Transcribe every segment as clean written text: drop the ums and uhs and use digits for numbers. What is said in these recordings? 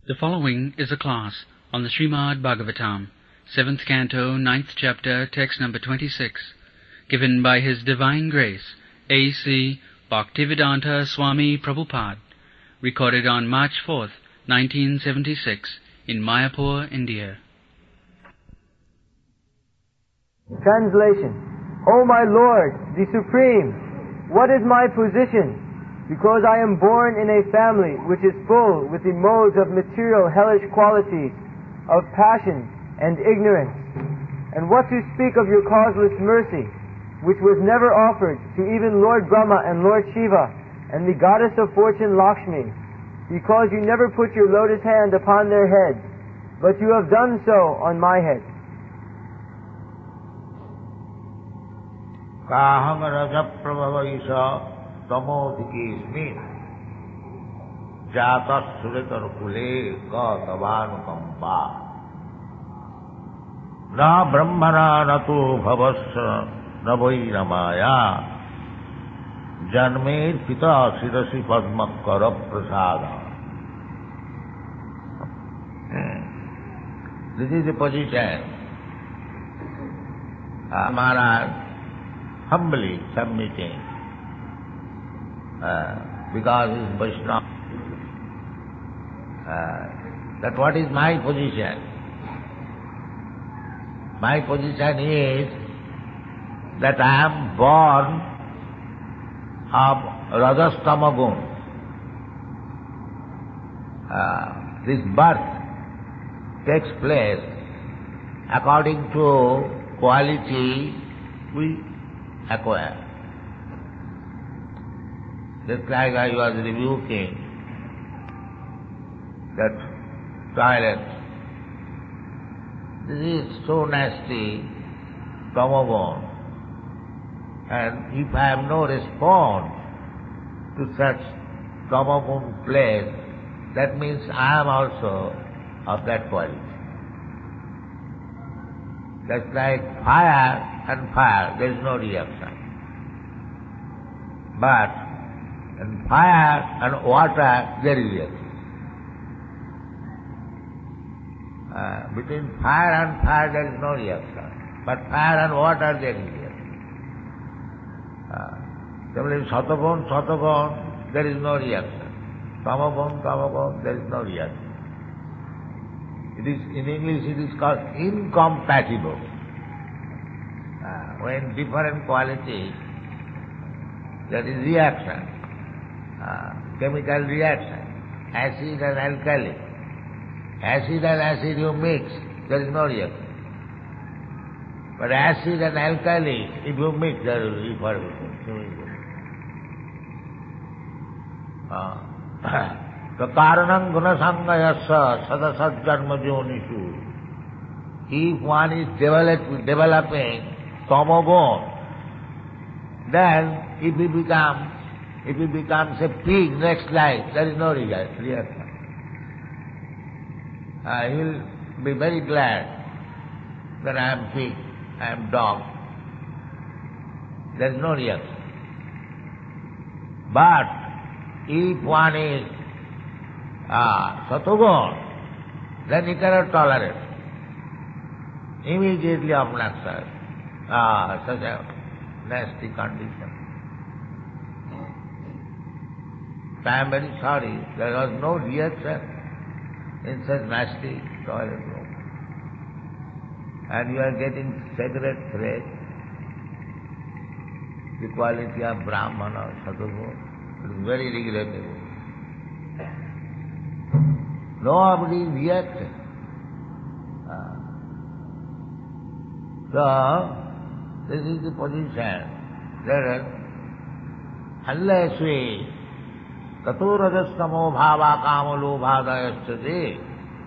The following is a class on the Srimad Bhagavatam, 7th Canto, 9th Chapter, text number 26, given by His Divine Grace, A.C. Bhaktivedanta Swami Prabhupada, recorded on March 4th, 1976, in Mayapur, India. Translation. O my Lord, the Supreme, what is my position? Because I am born in a family which is full with the modes of material hellish qualities, of passion and ignorance. And what to speak of your causeless mercy, which was never offered to even Lord Brahma and Lord Shiva, and the goddess of fortune Lakshmi, because you never put your lotus hand upon their heads, but you have done so on my head. Kaham raja prabhavaisa tamodikismi jatas suritar kule gatavanukampa na brahmana nato bhavasya navai maya janmer pita sirasi padmakara prasada. This is the position. Maharaj humbly submitting because he is Vaishnava. That what is my position? My position is that I am born of Rajastamagun. This birth takes place according to quality we acquire. Just like I was rebuking that toilet. This is so nasty, tamogun. And if I have no response to such tamogun place, that means I am also of that quality. Just like fire and fire, there is no reaction. But in fire and water, there is reaction. Between fire and fire, there is no reaction. But fire and water, there is reaction. Similarly, satagun, there is no reaction. Tamagun, there is no reaction. It is, in English, it is called incompatible. When different quality, there is reaction. Chemical reaction, acid and alkali. Acid and acid you mix, there is no reaction. But acid and alkali, if you mix, there will be everything. So karanam gunasangayasya sadasat janma jonishu. If one is developing tamogun, then if he becomes a pig next life, there is no reaction. He will be very glad that I am pig, I am dog. There is no reaction. But if one is satagun, then he cannot tolerate. Immediately obnoxious. Such a nasty condition. I am very sorry, there was no reaction in such nasty toilet room. And you are getting cigarette thread, the quality of Brahmana, Sadhguru. It is very regrettable. Nobody reacted. So, this is the position. Unless we Tato rajastamo bhava kama lobhadayasthate.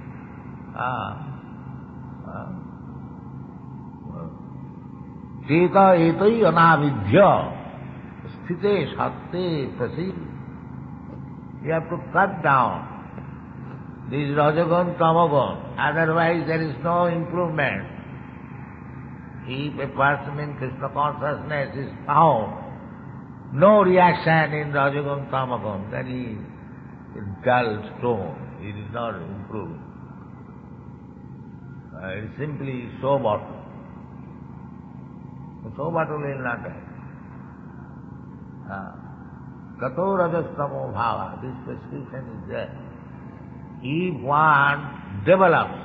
Teta etai anavidya sthite satte prasi. You have to cut down this rajagun, tamagun, otherwise there is no improvement. If a person in Krishna consciousness is found, no reaction in Rajagun, Tamagun, then he dull stone. It is not improving. It is simply show bottle. The show bottle will not help. Kato rajastamo bhava, this prescription is there. If one develops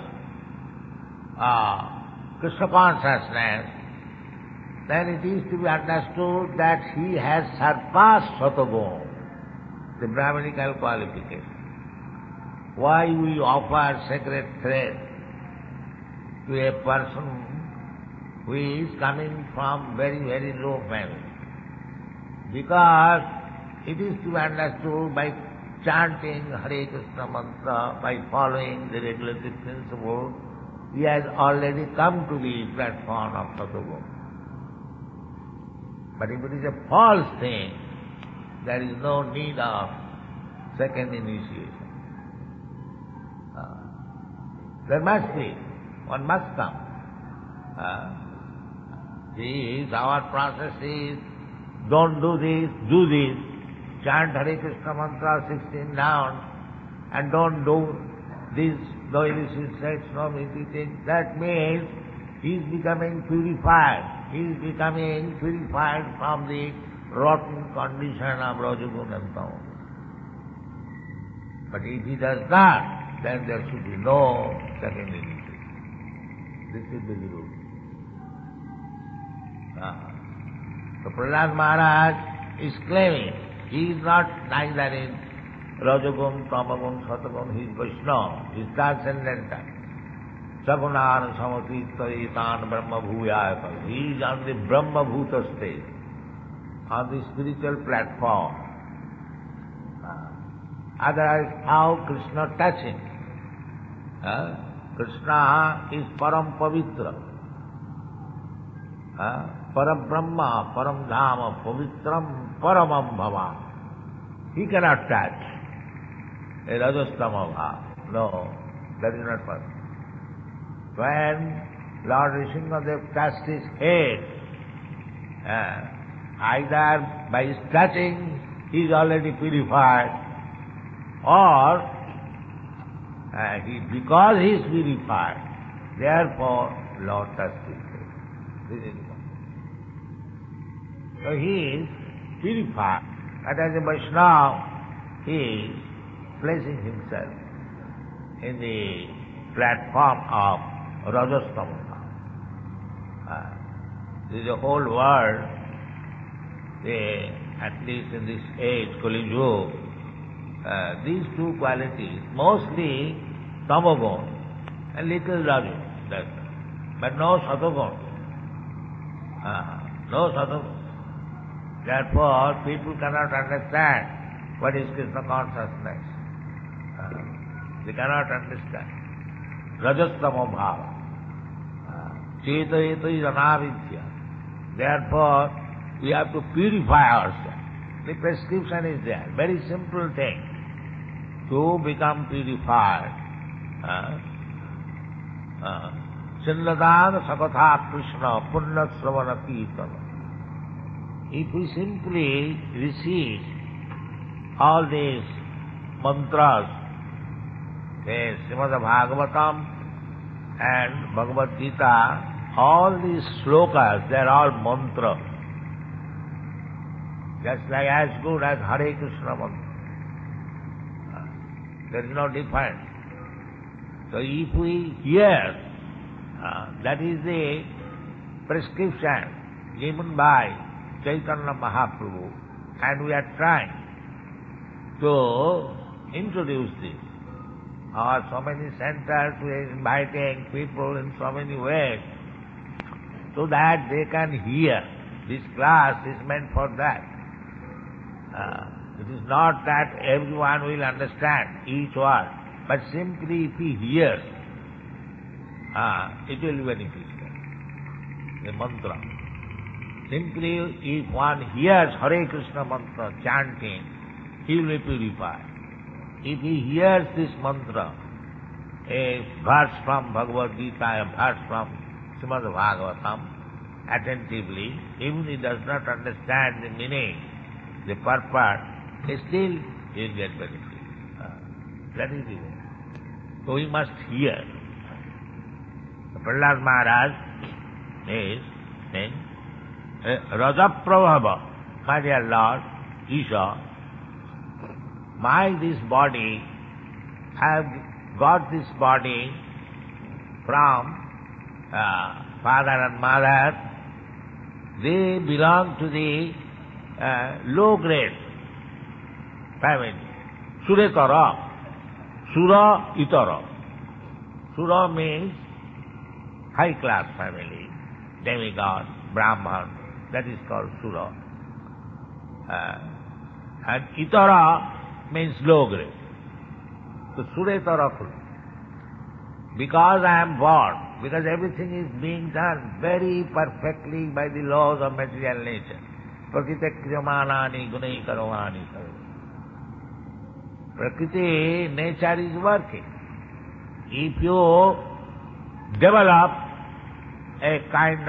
Krishna consciousness, then it is to be understood that he has surpassed Satoguna, the Brahmanical qualification. Why we offer sacred thread to a person who is coming from very, very low family? Because it is to be understood by chanting Hare Krishna mantra, by following the regulative principle, he has already come to the platform of Satoguna. But if it is a false thing, there is no need of second initiation. There must be, one must come. Our process is, don't do this, do this. Chant Hare Krishna mantra 16 down, and don't do this, no illicit sex, no meditation. That means he is becoming purified. He is becoming purified from the rotten condition of Rajoguna and Tamoguna. But if he does not, then there should be no second initiation. This is the rule. So Prahlad Maharaj is claiming he is not neither in Rajagun, Tamagun, Satagun, he is Vaishnava, he is transcendental. Sagunan Samatitaitan Brahma Bhuyaya. He is on the Brahma Bhuta stage, on the spiritual platform. Otherwise, how Krishna touch him? Krishna is Param Pavitra. Param Brahma, Param Dhama, Pavitram, Paramam Bhava. He cannot touch a Rajastama Bhava. No, that is not possible. When Lord Nrsimhadev touched his head, either by his touching he is already purified, or because he is purified, therefore Lord touched his head. This is it. So he is purified, but as a Vaishnava, he is placing himself in the platform of Rajastama. This is the whole world, at least in this age, Kali Yuga, these two qualities, mostly Tamoguna and little Rajoguna, but no Satoguna. No Satoguna. Therefore, people cannot understand what is Krishna consciousness. They cannot understand. Rajastama bhava. Chetayeta is anavidya. Therefore, we have to purify ourselves. The prescription is there. Very simple thing. To become purified. Chinnadan sakatha Krishna punna sravana kirtana. If we simply receive all these mantras, Srimad Bhagavatam and Bhagavad Gita, all these slokas, they are all mantra. Just like as good as Hare Krishna mantra. There is no difference. So if we hear, that is the prescription given by Chaitanya Mahaprabhu, and we are trying to introduce this. So many centers, we are inviting people in so many ways, so that they can hear. This class is meant for that. It is not that everyone will understand each word, but simply if he hears, it will be beneficial. The mantra. Simply if one hears Hare Krishna mantra chanting, he will be purified. If he hears this mantra, a verse from Bhagavad Gita, a verse from Srimad Bhagavatam, attentively, even he does not understand the meaning, the purport, still he will get benefit. That is it. So we must hear. Prahlad Maharaj is saying, Rajaprabhava, my dear Lord, Isha, this body, I have got this body from father and mother. They belong to the low grade family. Suretara. Sura Itara. Sura means high class family, demigod, Brahman, that is called Sura. And Itara means low grade. So Suretara. Because I am born, because everything is being done very perfectly by the laws of material nature. Prakriti kriyamanani gunai karavani. Prakriti, nature is working. If you develop a kind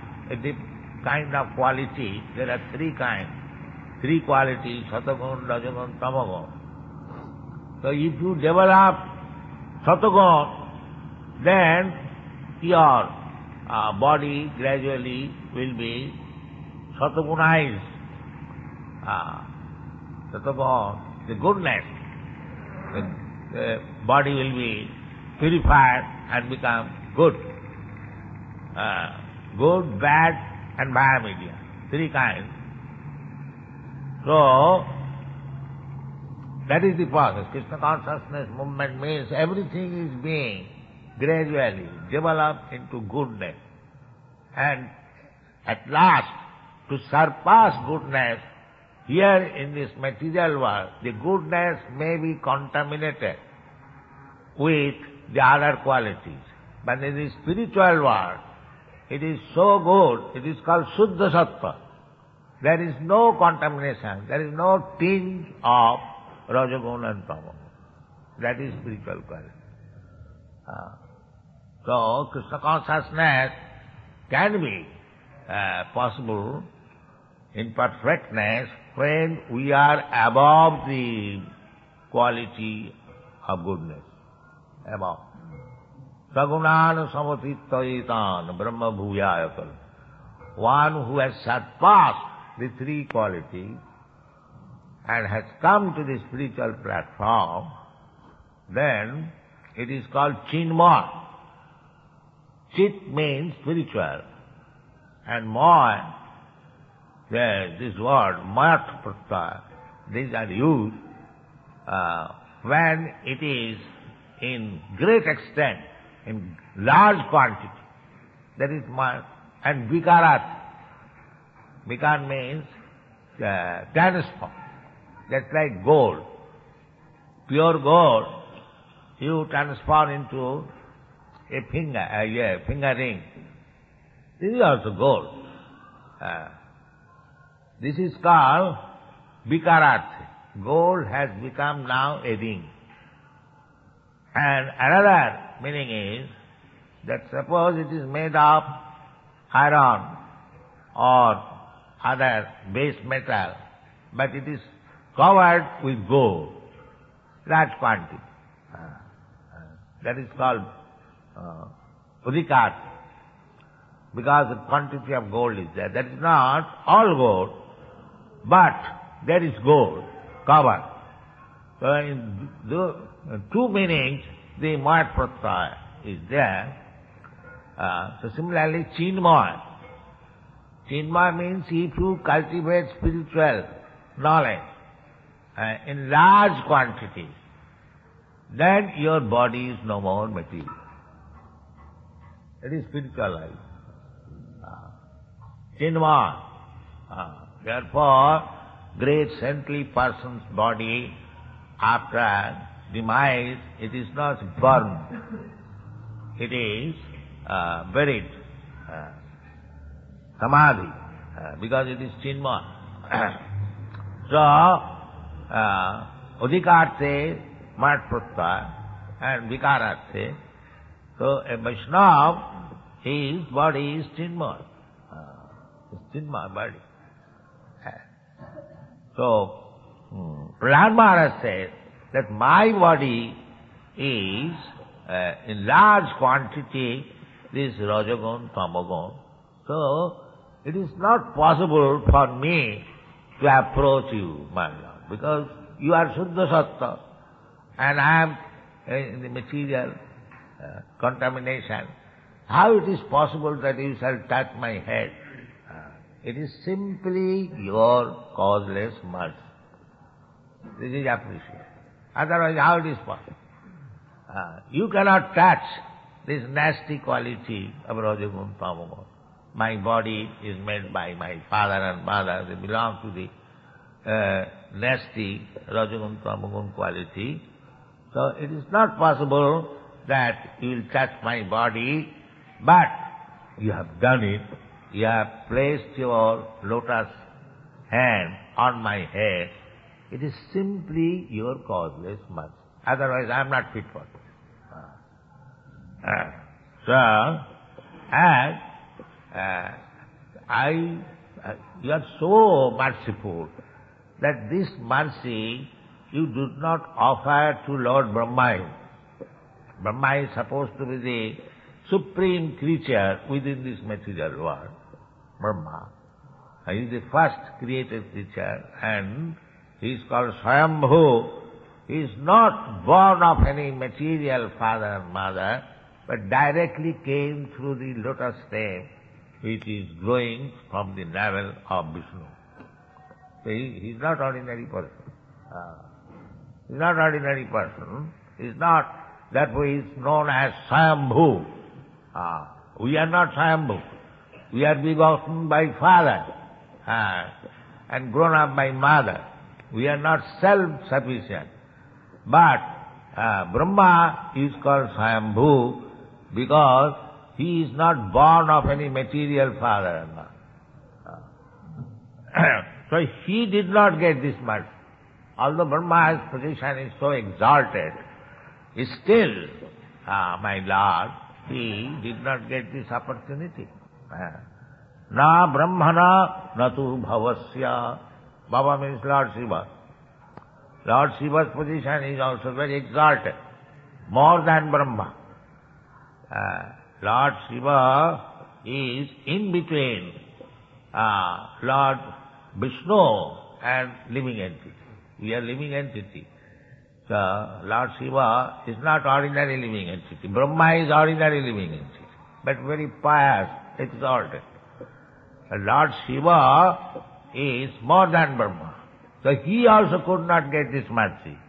of quality, there are three qualities, Satagun, Rajagun, Tamagun. So if you develop Satagun, then your body gradually will be Satagunized. Satagun, the goodness. The body will be purified and become good. Good, bad and biomedia. Three kinds. So, that is the process. Krishna consciousness movement means everything is being gradually developed into goodness. And at last, to surpass goodness, here in this material world, the goodness may be contaminated with the other qualities. But in the spiritual world, it is so good, it is called Suddha Sattva. There is no contamination, there is no tinge of Rajaguna and Tamaguna. That is spiritual quality. So, Krishna consciousness can be possible in perfectness when we are above the quality of goodness. Above. Sagunan samatittayitan brahma bhuyayakal. One who has surpassed the three qualities and has come to the spiritual platform, then it is called Chinmay. Chit means spiritual, and Maya, this word, Mayat Pratyaya, these are used when it is in great extent, in large quantity. That is Mayat. And Vikarat. Vikar means transform. That's like gold. Pure gold, you transform into a finger ring. This is also gold. This is called Vikarat. Gold has become now a ring. And another meaning is that suppose it is made of iron or other base metal, but it is covered with gold, large quantity. That is called Udikat, because the quantity of gold is there. That is not all gold, but there is gold covered. So in two meanings, the Mayat Pratyaya is there. So similarly, Chinmay. Chinmay means if you cultivate spiritual knowledge in large quantities, then your body is no more material. It is spiritual life. Chinmay. Therefore, great saintly person's body, after demise, it is not burned. It is buried. Samadhi. Because it is Chinmay. So, Udikarte, Mayat Pratyaya, and Vikarate. So, a Vaishnava, his body is Chinmay. It's Chinmay body. So, Prahlad Maharaj says, that my body is in large quantity this Rajagun, Tamagun. So, it is not possible for me to approach you, my Lord, because you are Shuddha Sattva and I am in the material contamination. How it is possible that you shall touch my head? It is simply your causeless mercy. This is appreciated. Otherwise, how it is possible? You cannot touch this nasty quality of Rajagun, Tamagun. My body is made by my father and mother. They belong to the nasty Rajagun, Tamagun quality. So it is not possible that you will touch my body, but you have done it. You have placed your lotus hand on my head. It is simply your causeless mercy. Otherwise, I am not fit for it. You are so merciful that this mercy you did not offer to Lord Brahma. Brahma is supposed to be the supreme creature within this material world. Brahma. He is the first created creature and he is called Swayambhu. He is not born of any material father and mother, but directly came through the lotus stem which is growing from the navel of Vishnu. So he is not ordinary person. He is not ordinary person. He is not, therefore he is known as Swayambhu. We are not Swayambhu. We are begotten by father and grown up by mother. We are not self-sufficient. But Brahma is called Swayambhu because he is not born of any material father and mother. So he did not get this much. Although Brahma's position is so exalted, still, my Lord, he did not get this opportunity. Na brahmana natu bhavasya. Bhava means Lord Shiva. Lord Shiva's position is also very exalted, more than Brahma. Lord Shiva is in between Lord Vishnu and living entity. We are living entity. So Lord Shiva is not ordinary living entity. Brahma is ordinary living entity, but very pious, exalted. Lord Shiva is more than Brahma. So he also could not get this mercy.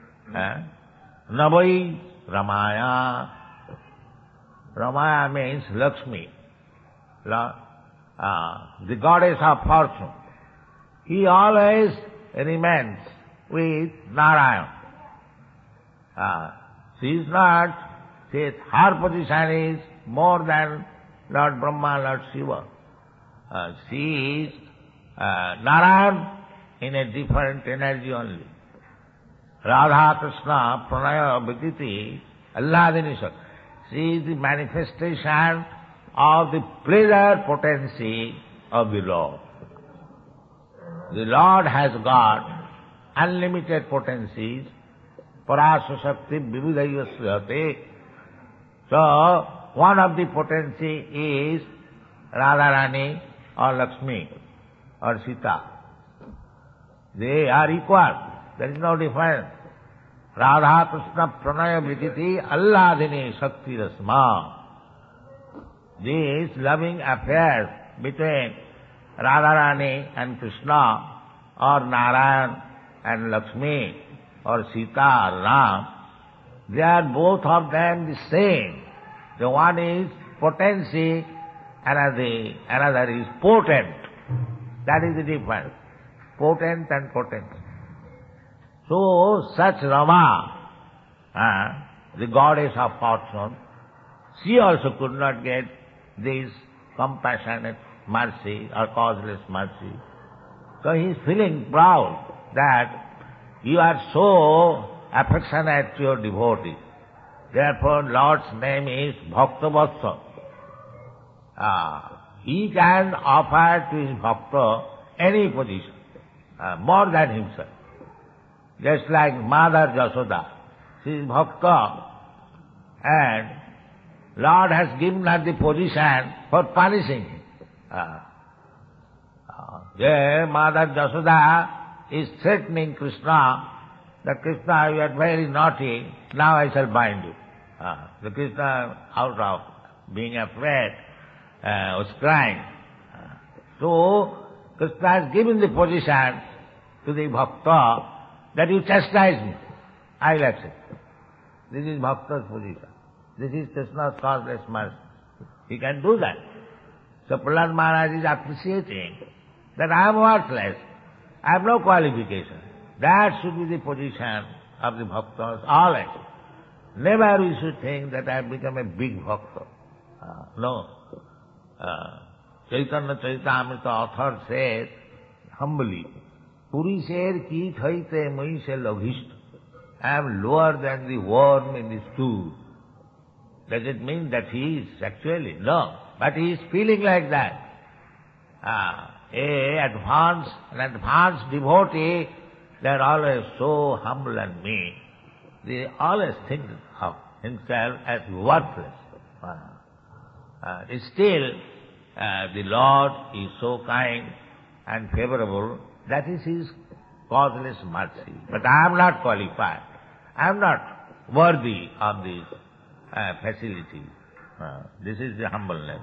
Navai Ramaya. Ramaya means Lakshmi, the goddess of fortune. He always remains with Narayan. She is not, her position is more than Lord Brahma, Lord Shiva. She is Narayan in a different energy only. Radha Krishna Pranaya Viditi Alladini Shakti. She is the manifestation of the pleasure potency of the Lord. The Lord has got unlimited potencies. Parasa Shakti Vividayasya. So, one of the potency is Radharani or Lakshmi or Sita. They are equal. There is no difference. Radha Krishna Pranaya Viditi Alladini Shakti Rasma. These loving affairs between Radharani and Krishna or Narayan and Lakshmi or Sita or Ram, they are both of them the same. The one is potency, another is potent. That is the difference. Potent and potency. So, such Rama, the goddess of fortune, she also could not get this compassionate mercy or causeless mercy. So he is feeling proud that you are so affectionate to your devotee. Therefore, Lord's name is Bhakta-Vatsa. He can offer to his Bhakta any position, more than himself. just like Mother Jasoda. She is bhakta, and Lord has given her the position for punishing him. Mother Jasoda is threatening Krishna, that Krishna, you are very naughty, now I shall bind you. The Krishna, out of being afraid, was crying. So, Krishna has given the position to the bhakta that you chastise me. I will accept. This is bhakta's position. This is Krishna's causeless mercy. He can do that. So Prahlad Maharaj is appreciating that I am worthless. I have no qualification. That should be the position of the bhaktas always. Never we should think that I have become a big bhakta. No. Chaitanya Charitamrita author says humbly, Puri ser ki thaite mui se loghisht. I am lower than the worm in the stool. Does it mean that he is actually? No. But he is feeling like that. An advanced devotee, they are always so humble and meek. They always think of himself as worthless. Still, the Lord is so kind and favorable, that is His causeless mercy. But I am not qualified. I am not worthy of this facility. This is the humbleness.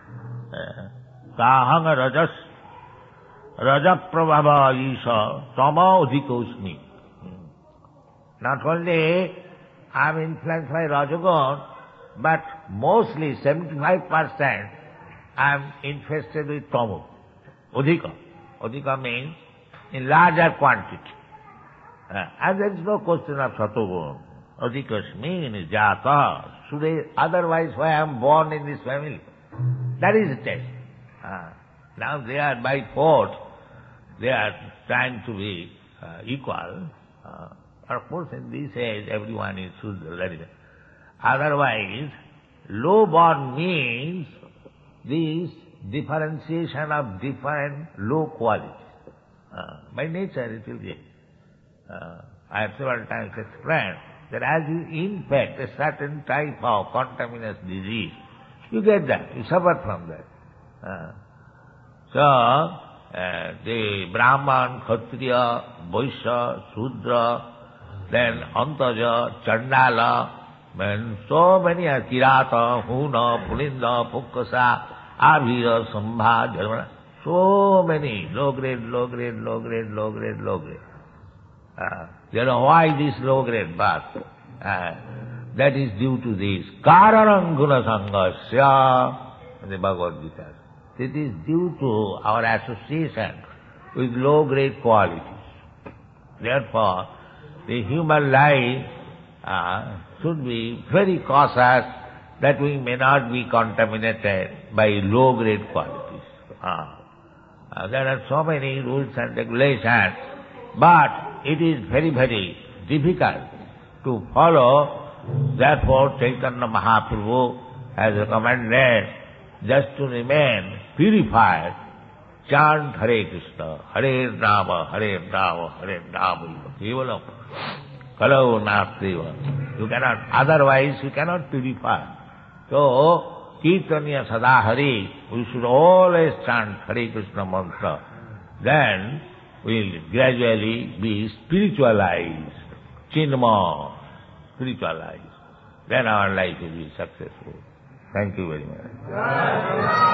Sahang rajaprabhava isha tama udhikosmi. Not only I am influenced by Rajagun, but mostly 75% I am infested with tamu. Udhika. Udhika means in larger quantity. And there is no question of Satogun. Adhikasmi is jata. Otherwise why I am born in this family? That is the test. Now they are by force, they are trying to be equal. Of course in this age everyone is Sudra. Otherwise, low born means this differentiation of different low qualities. By nature it will be. I have several times explained that as you infect a certain type of contaminous disease, you get that, you suffer from that. The Brahman, Kshatriya, Vaishya, Shudra, then Antaja, Chandala, and so many Kirata, Huna, Pulinda, Pukkasa, Abhira, Sambha, Dharmana, so many low grade. You know why this low grade birth? That is due to this Karanam Guna Sangasya in the Bhagavad Gita. It is due to our association with low grade qualities. Therefore, the human life should be very cautious that we may not be contaminated by low grade qualities. There are so many rules and regulations, but it is very, very difficult to follow. Therefore, Chaitanya Mahaprabhu has recommended just to remain purified, chant Hare Krishna, Hare Rama, Hare Rama, Hare Rama, Kevalam, Kalau Nastiva. You cannot, otherwise you cannot purify. So, Kirtanya Sada Hare, we should always chant Hare Krishna mantra. Then, we will gradually be spiritualized, Chinma, spiritualized. Then our life will be successful. Thank you very much.